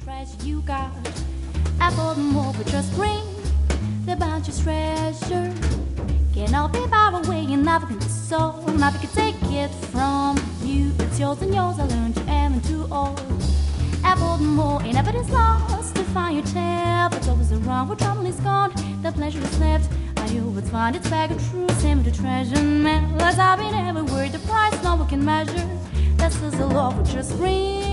treasure you got. Apple more but just green. The bunch of treasure cannot be far away and never can be sold. Never can take it from you. It's yours and yours. I learned you am too old. Apple more ain't evidence lost to find your tail. But always around where trouble is gone. The pleasure is left. I always find its bag of truth. Same with the treasure man. As I've been everywhere. The price no one can measure. That's the love with just green.